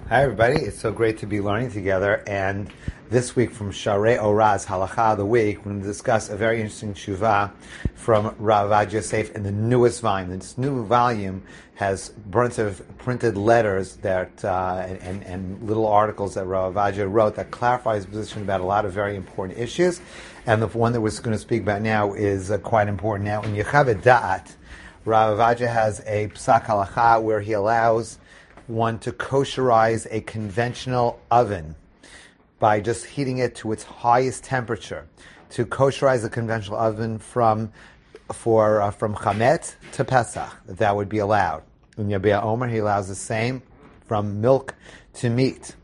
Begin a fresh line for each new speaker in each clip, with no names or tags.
Hi everybody, it's so great to be learning together, and this week from Sharei Oraz, Halacha of the Week, we're going to discuss a very interesting tshuva from Rav Ovadia Yosef in the newest volume. This new volume has a bunch of printed letters that and little articles that Rav Ovadia wrote that clarify his position about a lot of very important issues, and the one that we're going to speak about now is quite important. Now, in Yechavet Da'at, Rav Ovadia has a psak halacha where he allows one to kosherize a conventional oven by just heating it to its highest temperature. To kosherize a conventional oven from chametz to Pesach, that would be allowed. In Yabia Omer, he allows the same from milk to meat,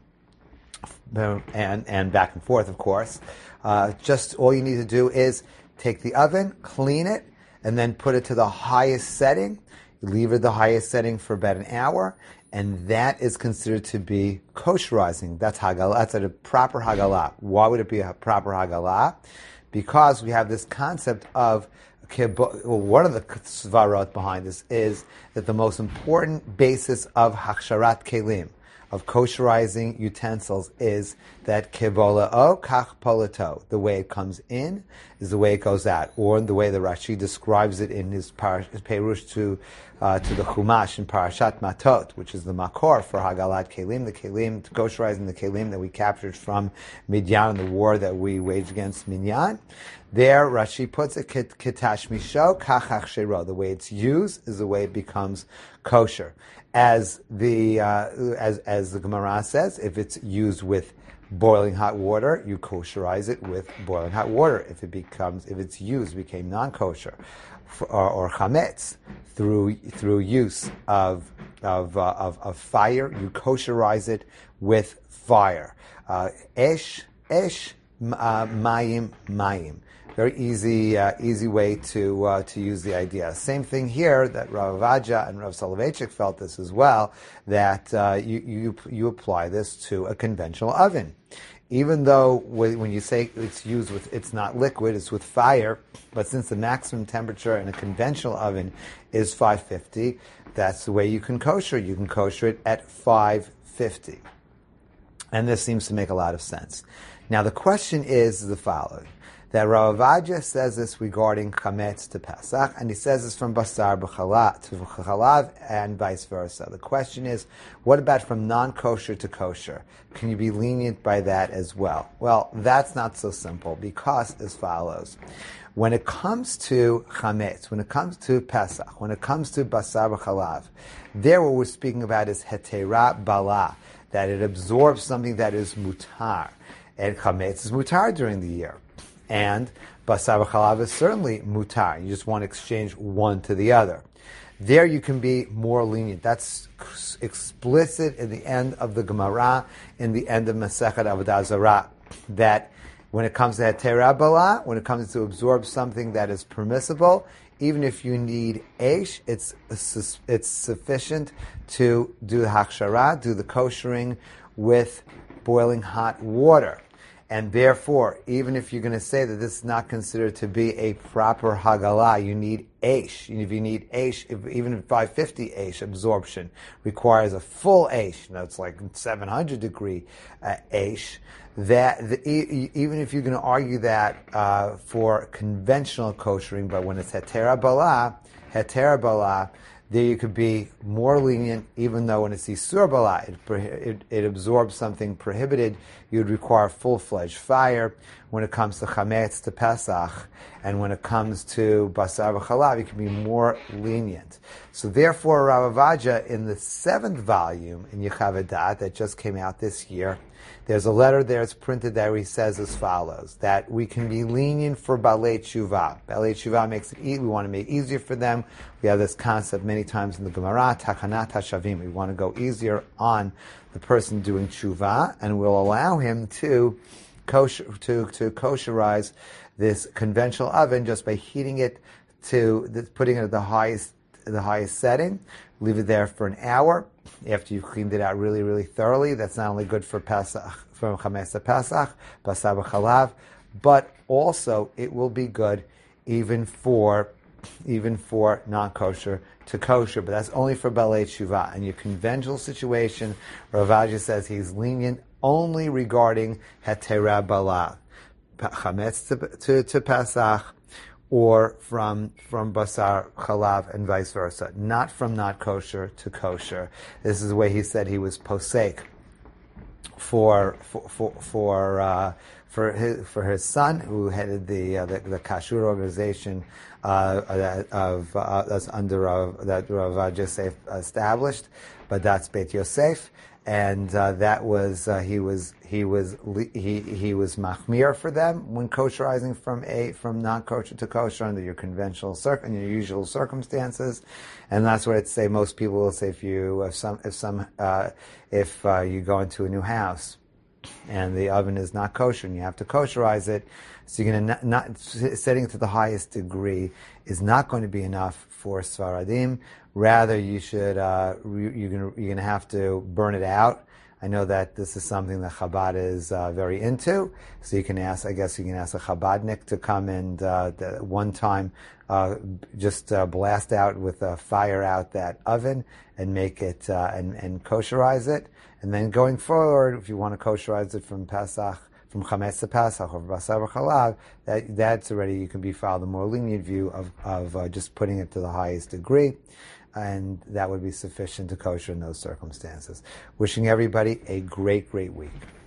and back and forth, of course. Just all you need to do is take the oven, clean it, and then put it to the highest setting. You leave it at the highest setting for about an hour, and that is considered to be kosherizing. That's Hagalah. That's a proper Hagalah. Why would it be a proper Hagalah? Because we have this concept of, one of the svarot behind this is that the most important basis of Haksharat Kelim, of kosherizing utensils, is that kebola'o kach polato. The way it comes in is the way it goes out, or the way the Rashi describes it in his perush to the Chumash in Parashat Matot, which is the makor for Hagalat Kelim, kosherizing the Kelim that we captured from Midyan in the war that we waged against Midyan. There, Rashi puts it, kitash misho kach hachshero. The way it's used is the way it becomes kosher. As the Gemara says, if it's used with boiling hot water, you kosherize it with boiling hot water. If it's used, became non-kosher, or chametz through use of fire, you kosherize it with fire. Esh mayim. Very easy way to use the idea. Same thing here that Rav Ovadia and Rav Soloveitchik felt this as well, that you apply this to a conventional oven. Even though when you say it's used with, it's not liquid, it's with fire, but since the maximum temperature in a conventional oven is 550, that's the way you can kosher. You can kosher it at 550. And this seems to make a lot of sense. Now the question is the following. That Rav Ovadia says this regarding chametz to Pesach, and he says this from basar b'chalav to chalav, and vice versa. The question is, what about from non-kosher to kosher? Can you be lenient by that as well? Well, that's not so simple, because as follows. When it comes to chametz, when it comes to Pesach, when it comes to basar b'chalav, there what we're speaking about is hetera bala, that it absorbs something that is mutar, and chametz is mutar during the year. And basar v'chalav is certainly mutar. You just want to exchange one to the other. There you can be more lenient. That's explicit in the end of the Gemara, in the end of Masechet Avodah Zarah, that when it comes to hetera bala, when it comes to absorb something that is permissible, even if you need eish, it's sufficient to do the hakshara, do the koshering with boiling hot water. And therefore, even if you're going to say that this is not considered to be a proper Hagalah, you need Eish. And if you need Eish, even if 550 Eish absorption requires a full Eish, it's like 700 degree Eish, even if you're going to argue that for conventional koshering, but when it's Hetera Bala, there you could be more lenient, even though when it's Isur Bala, it absorbs something prohibited, you'd require full-fledged fire. When it comes to Chametz to Pesach, and when it comes to Basar v'Chalav, you can be more lenient. So therefore, Rav Ovadia, in the 7th volume in Yechavet Da'at that just came out this year, there's a letter there, it's printed there, he says as follows, that we can be lenient for Balei Tshuva. Balei Tshuva makes it easy, we want to make it easier for them. We have this concept many times in the Gemara, Takanat HaShavim. We want to go easier on the person doing Tshuva, and we'll allow him to kosherize this conventional oven just by heating it putting it at the highest setting, leave it there for an hour after you've cleaned it out really, really thoroughly. That's not only good for Pesach, from Chametz to Pesach, Basar v'Chalav, but also it will be good even for non-kosher to kosher, but that's only for Balei Tshuva. In your conventional situation, Rav Aja says he's lenient only regarding Hetera Bala, Chametz to Pesach, or from Basar Chalav and vice versa, not from not kosher to kosher. This is the way he said he was posek for his son, who headed the Kashrut organization that's under that Rav Yosef established, but that's Beit Yosef, and that was he was machmir for them when kosherizing from non kosher to kosher under your conventional in your usual circumstances, and that's what I'd say. Most people will say if you go into a new house and the oven is not kosher and you have to kosherize it, so you're going to not setting it to the highest degree is not going to be enough for Sfaradim. Rather, you should you're going to have to burn it out. I know that this is something that Chabad is very into. So you can ask a Chabadnik to come and one time just blast out with a fire out that oven and make it and kosherize it. And then going forward, if you want to kosherize it from Pesach, from Chametz to Pesach or Basar Chalav, that's already, you can be followed the more lenient view of just putting it to the highest degree, and that would be sufficient to kosher in those circumstances. Wishing everybody a great, great week.